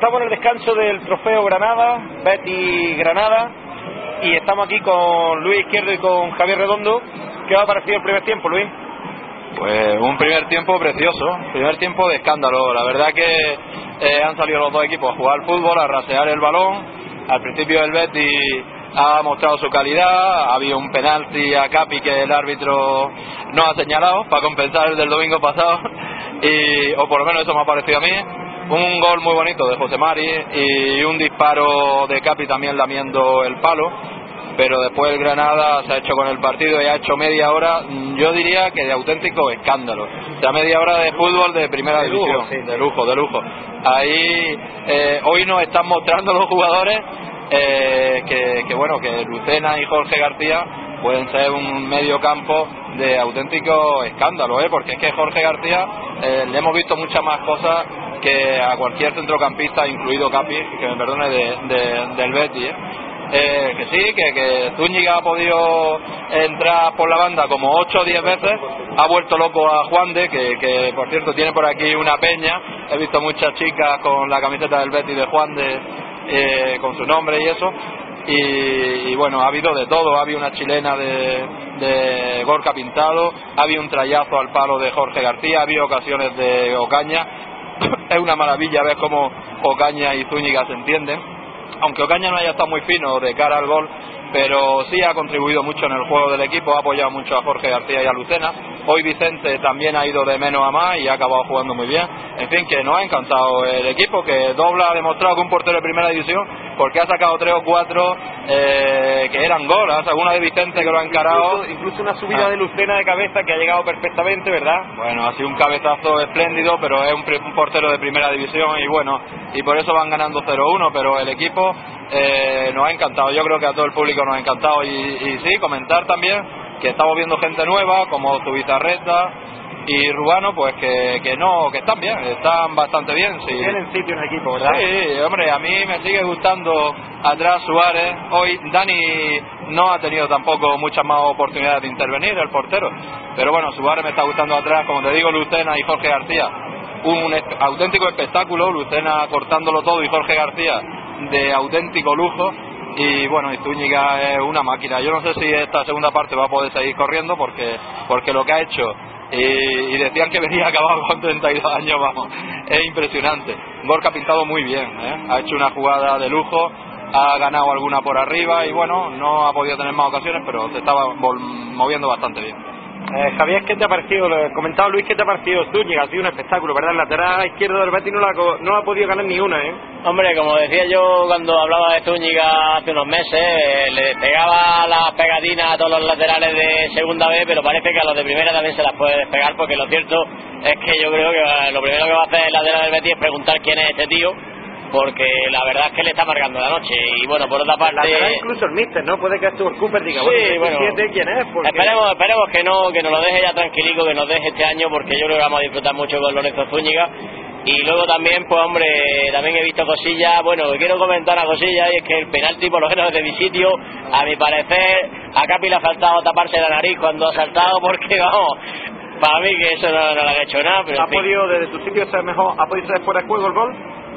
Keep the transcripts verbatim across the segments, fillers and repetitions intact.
estamos en el descanso del Trofeo Granada, Betis Granada, y estamos aquí con Luis Izquierdo y con Javier Redondo. ¿Qué os ha parecido el primer tiempo, Luis? Pues un primer tiempo precioso, primer tiempo de escándalo. La verdad que eh, han salido los dos equipos a jugar al fútbol, a rasear el balón. Al principio el Betis ha mostrado su calidad, ha habido un penalti a Capi que el árbitro no ha señalado para compensar el del domingo pasado, y, o por lo menos eso me ha parecido a mí. Un gol muy bonito de José Mari y un disparo de Capi también lamiendo el palo, pero después el Granada se ha hecho con el partido y ha hecho media hora, yo diría que de auténtico escándalo. O sea, media hora de fútbol de primera de división, lujo, sí. de lujo, de lujo. Ahí eh, hoy nos están mostrando los jugadores eh, que, que bueno, que Lucena y Jorge García pueden ser un medio campo de auténtico escándalo, ¿eh? Porque es que Jorge García eh, le hemos visto muchas más cosas que a cualquier centrocampista, incluido Capi, que me perdone, de, de, del Betis, ¿eh? Eh, que sí, que, que Zúñiga ha podido entrar por la banda como ocho o diez veces, ha vuelto loco a Juan de, que, que por cierto tiene por aquí una peña, he visto muchas chicas con la camiseta del Betis de Juan de, eh, con su nombre y eso, y, y bueno, ha habido de todo, ha habido una chilena de, de Gorka Pintado, ha habido un trayazo al palo de Jorge García, ha habido ocasiones de Ocaña. Es una maravilla ver cómo Ocaña y Zúñiga se entienden, aunque Ocaña no haya estado muy fino de cara al gol, pero sí ha contribuido mucho en el juego del equipo, ha apoyado mucho a Jorge García y a Lucena. Hoy Vicente también ha ido de menos a más y ha acabado jugando muy bien. En fin, que nos ha encantado el equipo, que Dobla ha demostrado que un portero de primera división, porque ha sacado tres o cuatro eh, que eran goles, alguna de Vicente que lo ha encarado. Incluso, incluso una subida ah. de Lucena de cabeza que ha llegado perfectamente, ¿verdad? Bueno, ha sido un cabezazo espléndido, pero es un, un portero de primera división y bueno, y por eso van ganando cero uno, pero el equipo eh, nos ha encantado. Yo creo que a todo el público nos ha encantado, y, y sí, comentar también que estamos viendo gente nueva como Zubizarreta y Rubano, pues que, que no, que están bien, están bastante bien. Sí. Tienen sitio en el equipo, ¿verdad? Sí, hombre, a mí me sigue gustando atrás Suárez. Hoy Dani no ha tenido tampoco muchas más oportunidades de intervenir, el portero, pero bueno, Suárez me está gustando atrás, como te digo, Lucena y Jorge García, un est- auténtico espectáculo, Lucena cortándolo todo y Jorge García de auténtico lujo. Y bueno, y Zúñiga es una máquina. Yo no sé si esta segunda parte va a poder seguir corriendo, porque porque lo que ha hecho, y, y decían que venía acabado con treinta y dos años, vamos, es impresionante. Gorka ha pintado muy bien, ¿eh? Ha hecho una jugada de lujo, ha ganado alguna por arriba y bueno, no ha podido tener más ocasiones, pero se estaba vol- moviendo bastante bien. Eh, Javier, ¿qué te ha parecido? Lo he comentado Luis, ¿qué te ha parecido Zúñiga? Ha sido un espectáculo, ¿verdad? El lateral izquierdo del Betis no, la, no ha podido ganar ni una, ¿eh? Hombre, como decía yo cuando hablaba de Zúñiga hace unos meses, eh, le pegaba las pegatinas a todos los laterales de segunda B, pero parece que a los de primera también se las puede despegar, porque lo cierto es que yo creo que lo primero que va a hacer el lateral del Betis es preguntar quién es este tío, porque la verdad es que le está marcando la noche. Y bueno, por otra parte, lateral incluso el míster, ¿no? Puede que Stuart Cooper diga, sí, bueno, bueno, ¿quién es? Porque... esperemos, esperemos que no, que nos lo deje ya tranquilico, que nos deje este año, porque yo creo que vamos a disfrutar mucho con Lorenzo Zúñiga. Y luego también, pues hombre, también he visto cosillas, bueno, quiero comentar una cosilla, y es que el penalti, por lo menos desde mi sitio, a mi parecer, a Capi le ha faltado taparse la nariz cuando ha saltado, porque vamos, para mí que eso no, no le ha hecho nada. Pero ¿Ha podido desde tu sitio ser mejor, ha podido ser fuera de juego el gol?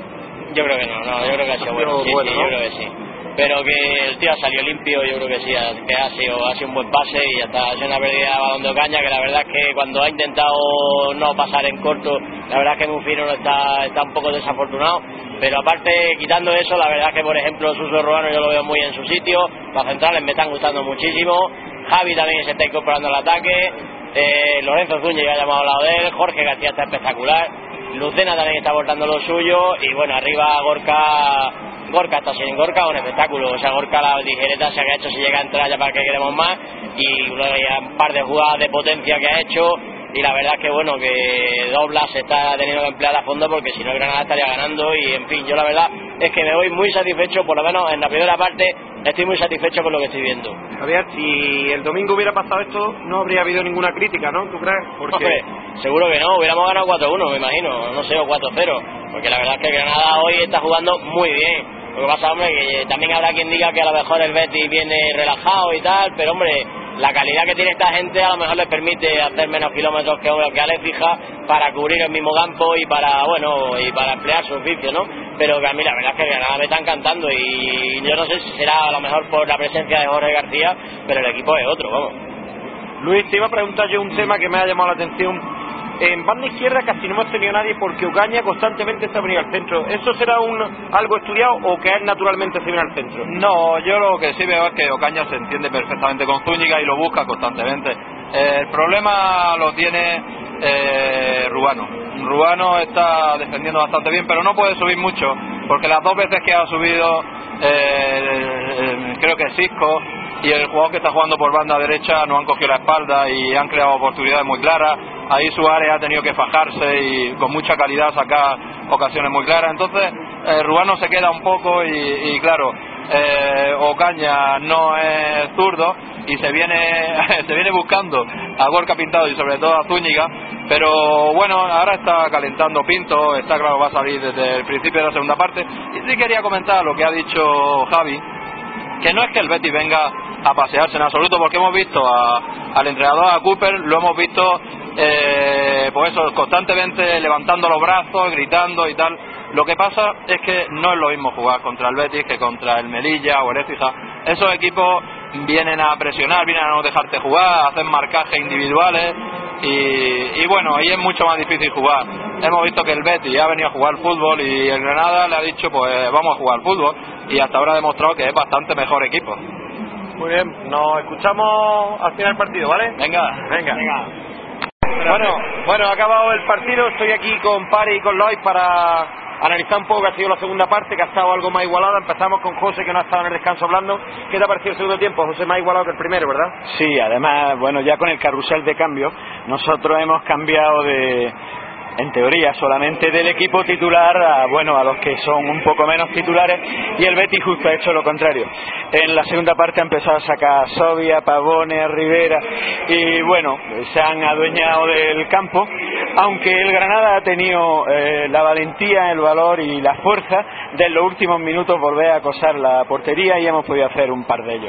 Yo creo que no, no, yo creo que ha sido bueno, sí, bueno, sí, ¿no? yo creo que sí. Pero que el tío ha salido limpio, yo creo que sí, que ha sido, ha sido un buen pase y ya está. Ha sido una pérdida de balón de Ocaña, que la verdad es que cuando ha intentado no pasar en corto, la verdad es que Mufino está, está un poco desafortunado. Pero aparte, quitando eso, la verdad es que, por ejemplo, Suso Ruano yo lo veo muy en su sitio, los centrales me están gustando muchísimo, Javi también se está incorporando al ataque, eh, Lorenzo Zúñiga ya hemos hablado de él, Jorge García está espectacular, Lucena también está aportando lo suyo, y bueno, arriba Gorka Gorka está sin Gorka, un espectáculo. O sea, Gorka la tijereta se ha hecho, si llega a entrar ya para que queremos más, y luego ya un par de jugadas de potencia que ha hecho, y la verdad es que bueno, que Dobla se está teniendo que emplear a fondo, porque si no el Granada estaría ganando. Y en fin, yo la verdad es que me voy muy satisfecho, por lo menos en la primera parte estoy muy satisfecho con lo que estoy viendo. Javier, si el domingo hubiera pasado esto, no habría habido ninguna crítica, ¿no? ¿Tú crees? Porque... Hombre, seguro que no, hubiéramos ganado cuatro uno, me imagino, no sé, o cuatro cero, porque la verdad es que el Granada hoy está jugando muy bien. Lo que pasa, hombre, que también habrá quien diga que a lo mejor el Betis viene relajado y tal, pero hombre, la calidad que tiene esta gente a lo mejor les permite hacer menos kilómetros que, que Alex Fija, para cubrir el mismo campo y para, bueno, y para emplear su oficio, ¿no? pero que a mí la verdad es que el Granada me está encantando y yo no sé si será a lo mejor por la presencia de Jorge García, pero el equipo es otro, vamos. Luis, te iba a preguntar yo un tema que me ha llamado la atención. En banda izquierda casi no hemos tenido nadie porque Ocaña constantemente se ha venido al centro. ¿Eso será un algo estudiado o que él naturalmente se viene al centro? No, yo lo que sí veo es que Ocaña se entiende perfectamente con Zúñiga y lo busca constantemente. Eh, el problema lo tiene eh, Ruano. Ruano está defendiendo bastante bien, pero no puede subir mucho porque las dos veces que ha subido eh, creo que Cisco y el jugador que está jugando por banda derecha no han cogido la espalda y han creado oportunidades muy claras. Ahí Suárez ha tenido que fajarse y con mucha calidad sacar ocasiones muy claras. Entonces eh, Ruano se queda un poco y, y claro, eh, Ocaña no es zurdo y se viene se viene buscando a Gorka Pintado y sobre todo a Zúñiga, pero bueno, ahora está calentando Pinto, está claro que va a salir desde el principio de la segunda parte. Y sí quería comentar lo que ha dicho Javi, que no es que el Betis venga a pasearse en absoluto, porque hemos visto a, al entrenador, a Cooper, lo hemos visto eh, pues eso, constantemente levantando los brazos, gritando y tal. Lo que pasa es que no es lo mismo jugar contra el Betis que contra el Melilla o el Écija. Esos equipos vienen a presionar, vienen a no dejarte jugar, hacen marcajes individuales y, y bueno, ahí es mucho más difícil jugar. Hemos visto que el Betis ha venido a jugar fútbol y el Granada le ha dicho pues vamos a jugar fútbol y hasta ahora ha demostrado que es bastante mejor equipo. Muy bien, nos escuchamos al final del partido, ¿vale? Venga, venga. venga. Bueno, bueno, ha acabado el partido, estoy aquí con Pari y con Lois para analizar un poco que ha sido la segunda parte, que ha estado algo más igualada. Empezamos con José, que no ha estado en el descanso hablando. ¿Qué te ha parecido el segundo tiempo, José? Más igualado que el primero, ¿verdad? Sí, además, bueno, ya con el carrusel de cambio, nosotros hemos cambiado de, en teoría, solamente del equipo titular a, bueno, a los que son un poco menos titulares, y el Betis justo ha hecho lo contrario. En la segunda parte ha empezado a sacar a Sobia, Pavones, Rivera, y bueno, se han adueñado del campo, aunque el Granada ha tenido eh, la valentía, el valor y la fuerza de en los últimos minutos volver a acosar la portería y hemos podido hacer un par de ellos.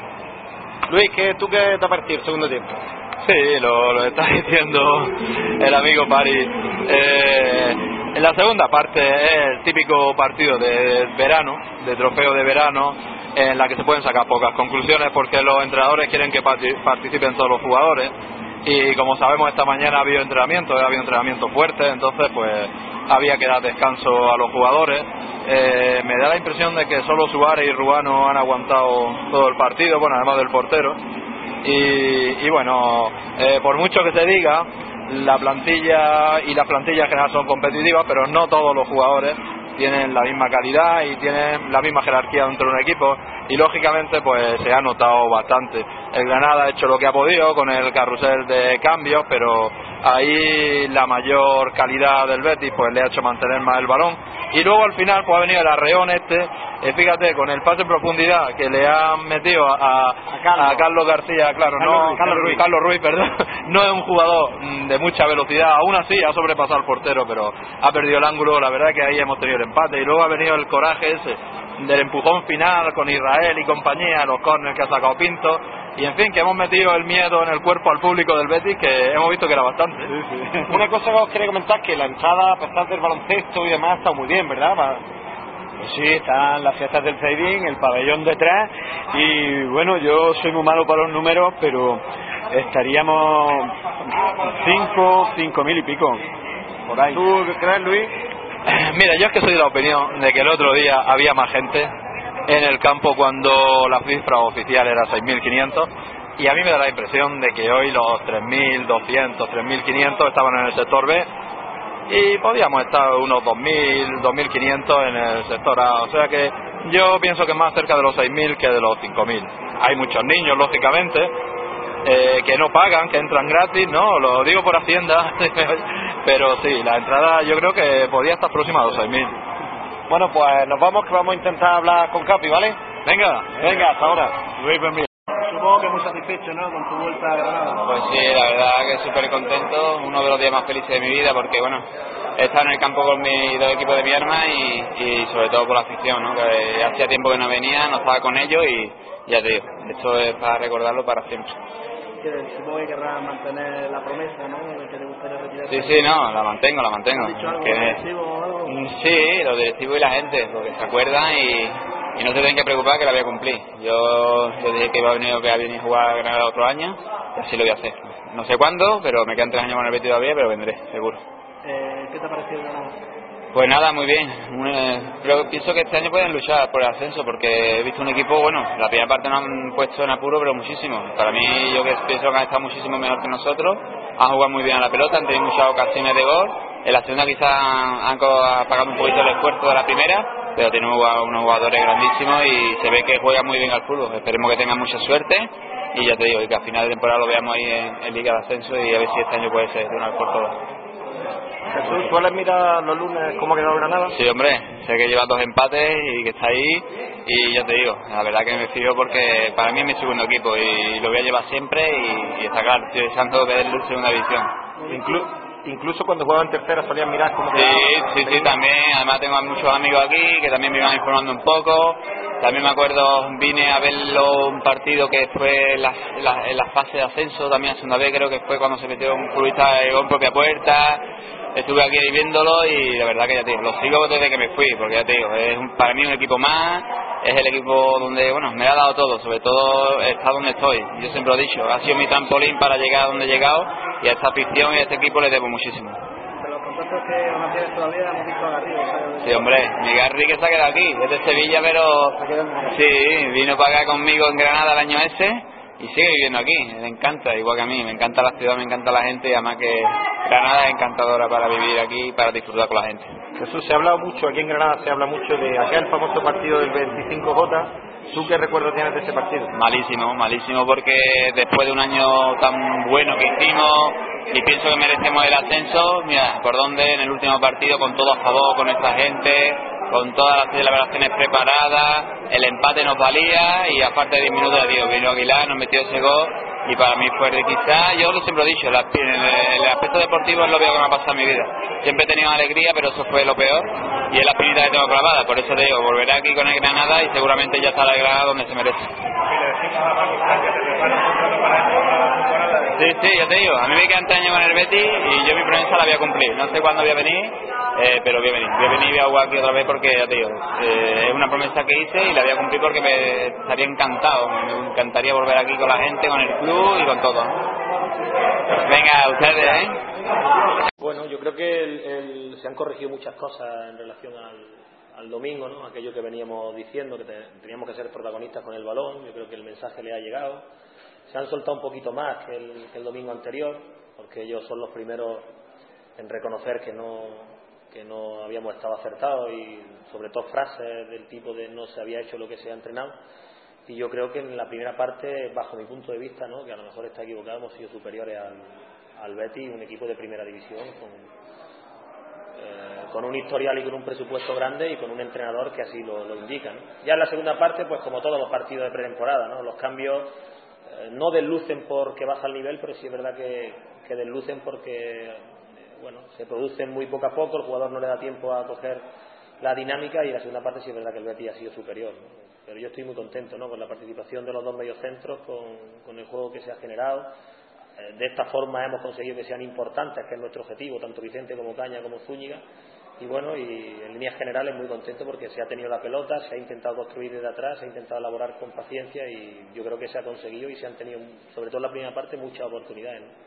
Luis, ¿qué, ¿tú qué te ha parecido el segundo tiempo? Sí, lo, lo está diciendo el amigo Pari. Eh, en la segunda parte es el típico partido de verano, de trofeo de verano, en la que se pueden sacar pocas conclusiones porque los entrenadores quieren que participen todos los jugadores y como sabemos esta mañana ha habido entrenamiento, ha habido entrenamiento fuerte, entonces pues había que dar descanso a los jugadores. Eh, me da la impresión de que solo Suárez y Ruano han aguantado todo el partido, bueno, además del portero. Y, y bueno, eh, por mucho que se diga, la plantilla y las plantillas en general son competitivas, pero no todos los jugadores tienen la misma calidad y tienen la misma jerarquía dentro de un equipo y lógicamente pues se ha notado bastante. El Granada ha hecho lo que ha podido con el carrusel de cambios, pero ahí la mayor calidad del Betis pues le ha hecho mantener más el balón y luego al final pues ha venido el arreón este, eh, fíjate, con el pase en profundidad que le han metido a, a, Carlos. a Carlos García, claro, Carlos, no Ruiz, Carlos, Ruiz. Carlos Ruiz, perdón, no es un jugador de mucha velocidad, aún así ha sobrepasado al portero, pero ha perdido el ángulo. La verdad que ahí hemos tenido el empate y luego ha venido el coraje ese del empujón final con Israel y compañía, los córneres que ha sacado Pinto y en fin, que hemos metido el miedo en el cuerpo al público del Betis, que hemos visto que era bastante. Sí, sí. Una cosa que os quería comentar, que la entrada, a pesar del baloncesto y demás, está muy bien, ¿verdad? Pues sí, están las fiestas del Zaidín, el pabellón detrás y bueno, yo soy muy malo para los números, pero estaríamos cinco, cinco mil y pico por ahí. ¿Tú qué crees, Luis? Mira, yo es que soy de la opinión de que el otro día había más gente en el campo cuando la cifra oficial era seis mil quinientos y a mí me da la impresión de que hoy los tres mil doscientos, tres mil quinientos estaban en el sector B y podíamos estar unos dos mil, dos mil quinientos en el sector A, o sea que yo pienso que más cerca de los seis mil que de los cinco mil. Hay muchos niños, lógicamente, eh, que no pagan, que entran gratis, no, lo digo por Hacienda, pero sí, la entrada yo creo que podía estar próxima a los seis mil. Bueno, pues nos vamos, que vamos a intentar hablar con Capi, ¿vale? Venga, venga, hasta ahora. Luis, pues mira. Supongo que muy satisfecho, ¿no?, con tu vuelta a Granada. Pues sí, la verdad que súper contento, uno de los días más felices de mi vida porque, bueno, he estado en el campo con mis dos equipos de mi arma y, y sobre todo por la afición, ¿no?, que hacía tiempo que no venía, no estaba con ellos y ya te digo, esto es para recordarlo para siempre. que supongo que querrás mantener la promesa, ¿no? De que te gustaría retirarte. Sí, sí, no, la mantengo, la mantengo. ¿Has dicho algo Que- directivo o algo? Sí, los directivos y la gente, porque se acuerdan y, y no se tienen que preocupar que la voy a cumplir. Yo, yo dije que iba a venir, que iba a venir a jugar a Granada otro año y así lo voy a hacer. No sé cuándo, pero me quedan tres años con el Betis todavía, pero vendré, seguro. Eh, ¿Qué te ha parecido Granada? Pues nada, muy bien. Un, eh, creo, pienso que este año pueden luchar por el ascenso porque he visto un equipo, bueno, la primera parte nos han puesto en apuro, pero muchísimo. Para mí, yo que pienso que han estado muchísimo mejor que nosotros, han jugado muy bien a la pelota, han tenido muchas ocasiones de gol. En la segunda quizás han, han co- apagado un poquito el esfuerzo de la primera, pero tienen unos jugadores grandísimos y se ve que juegan muy bien al fútbol. Esperemos que tengan mucha suerte y ya te digo, y que a final de temporada lo veamos ahí en, en Liga de Ascenso y a ver si este año puede ser de una vez por todas. Jesús, ¿sueles mirar los lunes cómo ha quedado Granada? Sí, hombre, sé que lleva dos empates y que está ahí y ya te digo, la verdad que me fijo porque para mí es mi segundo equipo y lo voy a llevar siempre y, y está claro, estoy deseando ver en segunda división. Inclu- incluso cuando jugaba en tercera solías mirar cómo Sí, quedaba. sí, sí, también, además tengo a muchos amigos aquí que también me iban informando un poco, también me acuerdo, vine a verlo un partido que fue en la, en la, en la fase de ascenso, también hace una vez creo que fue cuando se metió un futbolista en propia puerta. Estuve aquí viéndolo y la verdad que ya te digo, lo sigo desde que me fui, porque ya te digo, es un- para mí un equipo más, es el equipo donde, bueno, me ha dado todo, sobre todo está donde estoy, yo siempre lo he dicho, ha sido mi trampolín para llegar a donde he llegado y a esta afición y a este equipo le debo muchísimo. De los contactos que mantienes todavía hemos visto a Garrido, ¿sabes? Sí, hombre, mi Garri que se ha quedado aquí, es de Sevilla, pero sí, vino para acá conmigo en Granada el año ese y sigue viviendo aquí, le encanta, igual que a mí, me encanta la ciudad, me encanta la gente y además que Granada es encantadora para vivir aquí y para disfrutar con la gente. Jesús, se ha hablado mucho, aquí en Granada se habla mucho de aquel famoso partido del veinticinco J. ¿Tú qué recuerdo tienes de ese partido? Malísimo, malísimo porque después de un año tan bueno que hicimos y pienso que merecemos el ascenso, mira, por dónde en el último partido con todo a favor, con esta gente, con todas las celebraciones preparadas, el empate nos valía y aparte de diez minutos de Dios, vino Aguilar, nos metió ese gol y para mí fue de quizá, yo lo siempre he dicho, la- en el, el aspecto deportivo es lo peor que me ha pasado en mi vida. Siempre he tenido alegría, pero eso fue lo peor y es la espinita que tengo clavada, por eso te digo, volveré aquí con el Granada y seguramente ya estará el Granada donde se merece. Sí, sí, ya te digo, a mí me quedan tres años con el Betis y yo mi promesa la voy a cumplir, no sé cuándo voy a venir, eh, pero voy a venir, voy a venir y voy a jugar aquí otra vez porque ya te digo, eh, es una promesa que hice y la voy a cumplir porque me estaría encantado, me encantaría volver aquí con la gente, con el club y con todo, ¿no? Venga, ustedes, ¿eh? Bueno, yo creo que el- el- se han corregido muchas cosas en relación al, al domingo, ¿no? Aquello que veníamos diciendo, que te- teníamos que ser protagonistas con el balón, yo creo que el mensaje le ha llegado. Se han soltado un poquito más que el, que el domingo anterior, porque ellos son los primeros en reconocer que no, que no habíamos estado acertados y sobre todo frases del tipo de no se había hecho lo que se ha entrenado. Y yo creo que en la primera parte, bajo mi punto de vista, ¿no? Que a lo mejor está equivocado, hemos sido superiores al, al Betis, un equipo de primera división con, eh, con un historial y con un presupuesto grande y con un entrenador que así lo, lo indica, ¿no? Ya en la segunda parte, pues como todos los partidos de pretemporada, ¿no? Los cambios eh, no deslucen porque baja el nivel, pero sí es verdad que, que deslucen porque eh, bueno, se producen muy poco a poco, el jugador no le da tiempo a coger la dinámica y en la segunda parte sí es verdad que el Betis ha sido superior, ¿no? Pero yo estoy muy contento, ¿no? Con la participación de los dos mediocentros, con, con el juego que se ha generado. Eh, de esta forma hemos conseguido que sean importantes, que es nuestro objetivo, tanto Vicente como Caña como Zúñiga. Y bueno, y en líneas generales muy contento porque se ha tenido la pelota, se ha intentado construir desde atrás, se ha intentado elaborar con paciencia y yo creo que se ha conseguido y se han tenido, sobre todo en la primera parte, muchas oportunidades, ¿no?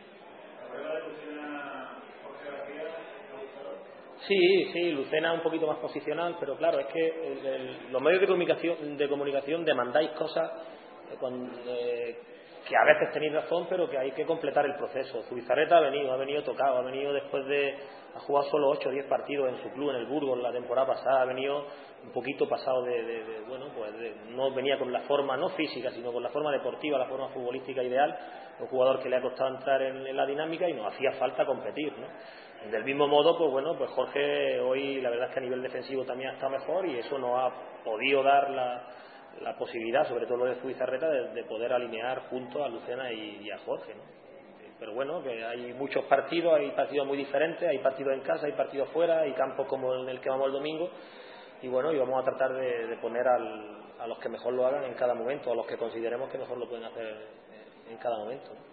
Sí, sí, Lucena un poquito más posicional, pero claro, es que el, el, los medios de comunicación, de comunicación demandáis cosas eh, con, eh, que a veces tenéis razón, pero que hay que completar el proceso. Zubizarreta ha venido, ha venido tocado, ha venido después de, ha jugado solo ocho o diez partidos en su club, en el Burgos, la temporada pasada, ha venido un poquito pasado de, de, de bueno, pues de, no venía con la forma, no física, sino con la forma deportiva, la forma futbolística ideal, un jugador que le ha costado entrar en, en la dinámica y nos hacía falta competir, ¿no? Del mismo modo, pues bueno, pues Jorge hoy la verdad es que a nivel defensivo también está mejor y eso nos ha podido dar la, la posibilidad, sobre todo lo de Zubizarreta, de, de poder alinear juntos a Lucena y, y a Jorge, ¿no? Pero bueno, que hay muchos partidos, hay partidos muy diferentes, hay partidos en casa, hay partidos fuera, hay campos como en el que vamos el domingo y bueno, y vamos a tratar de, de poner al, a los que mejor lo hagan en cada momento, a los que consideremos que mejor lo pueden hacer en cada momento, ¿no?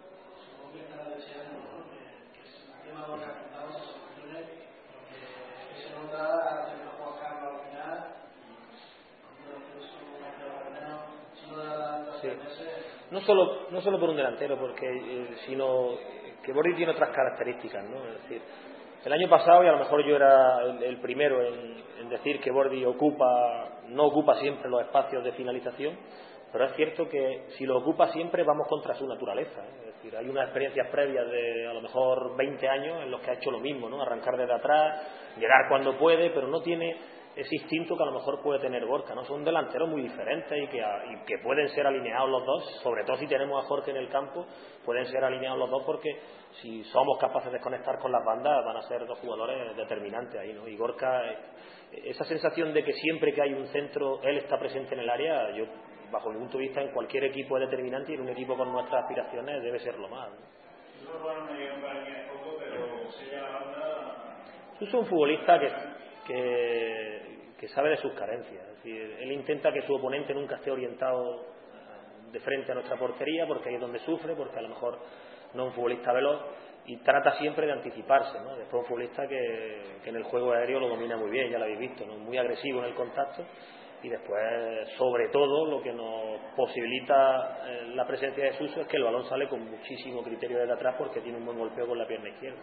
Sí. No solo no solo por un delantero, porque eh, sino que Bordi tiene otras características, ¿no? Es decir, el año pasado, y a lo mejor yo era el, el primero en, en decir que Bordi ocupa no ocupa siempre los espacios de finalización, pero es cierto que si lo ocupa siempre vamos contra su naturaleza, ¿eh? Es decir, hay unas experiencias previas de a lo mejor veinte años en los que ha hecho lo mismo, ¿no? Arrancar desde atrás, llegar cuando puede, pero no tiene ese instinto que a lo mejor puede tener Gorka, ¿no? Son delanteros muy diferentes y que, y que pueden ser alineados los dos, sobre todo si tenemos a Jorge en el campo, pueden ser alineados los dos porque si somos capaces de conectar con las bandas van a ser dos jugadores determinantes ahí, ¿no? Y Gorka, esa sensación de que siempre que hay un centro él está presente en el área, yo bajo mi punto de vista en cualquier equipo es determinante y en un equipo con nuestras aspiraciones debe ser lo más, ¿no? Suso es un futbolista que, que, que sabe de sus carencias, es decir, él intenta que su oponente nunca esté orientado de frente a nuestra portería porque ahí es donde sufre, porque a lo mejor no es un futbolista veloz y trata siempre de anticiparse, ¿no? Después un futbolista que, que en el juego aéreo lo domina muy bien, ya lo habéis visto, ¿no? Muy agresivo en el contacto y después, sobre todo, lo que nos posibilita eh, la presencia de Suso es que el balón sale con muchísimo criterio desde atrás porque tiene un buen golpeo con la pierna izquierda.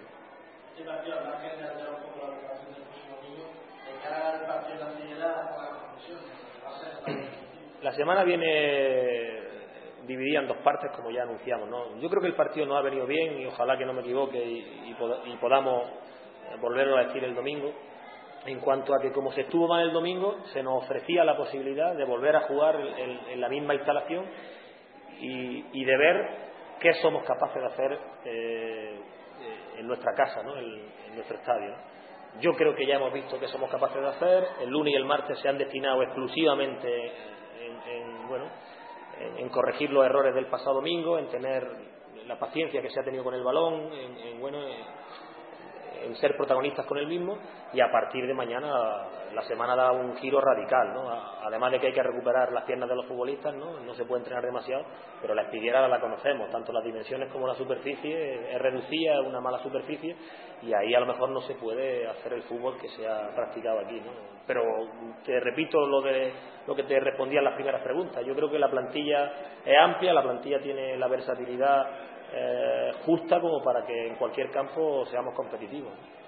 La semana viene dividida en dos partes, como ya anunciamos, ¿no? Yo creo que el partido nos ha venido bien y ojalá que no me equivoque y, y, pod y podamos volverlo a decir el domingo. En cuanto a que como se estuvo mal el domingo, se nos ofrecía la posibilidad de volver a jugar en, en la misma instalación y, y de ver qué somos capaces de hacer eh, en nuestra casa, ¿no? en, en nuestro estadio, ¿no? Yo creo que ya hemos visto qué somos capaces de hacer. El lunes y el martes se han destinado exclusivamente en, en, bueno, en, en corregir los errores del pasado domingo, en tener la paciencia que se ha tenido con el balón, en, en bueno, en, en ser protagonistas con el mismo, y a partir de mañana la semana da un giro radical, ¿no? Además de que hay que recuperar las piernas de los futbolistas, no, no se puede entrenar demasiado, pero la espiguera la conocemos, tanto las dimensiones como la superficie es reducida, es una mala superficie y ahí a lo mejor no se puede hacer el fútbol que se ha practicado aquí, ¿no? Pero te repito lo de lo que te respondía en las primeras preguntas. Yo creo que la plantilla es amplia, la plantilla tiene la versatilidad Eh, justa como para que en cualquier campo seamos competitivos.